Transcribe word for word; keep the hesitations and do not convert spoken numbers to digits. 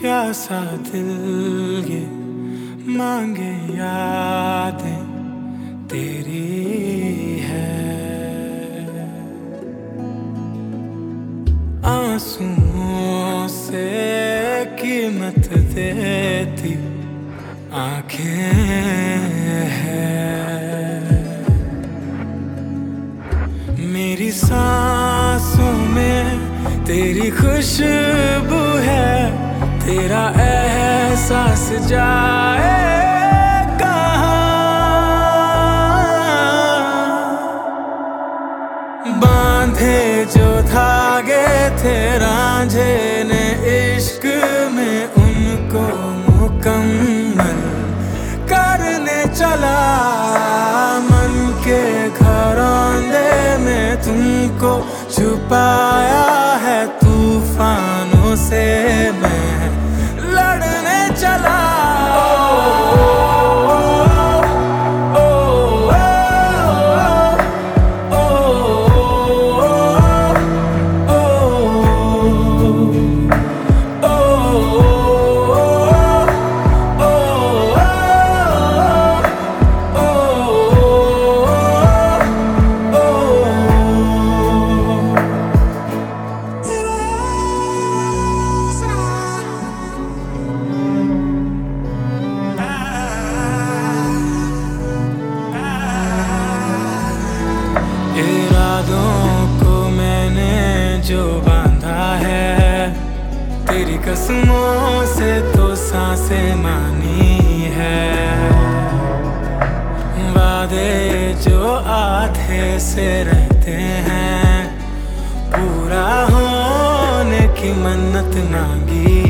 प्यासा दिल ये मांगे यादें तेरी है। आंसुओं से कीमत देती आंखें हैं। मेरी सांसों में तेरी खुशबू है, तेरा एहसास जाए कहाँ। बांधे जो धागे थे रांझे ने इश्क में, उनको मुकम्मल करने चला। मन के घरौंदे में तुमको छुपाया है, तूफानों से मैं लड़ने चला। इरादों को मैंने जो बांधा है, तेरी कसमों से तो सांसें मानी है। वादे जो आधे से रहते हैं, पूरा होने की मन्नत मांगी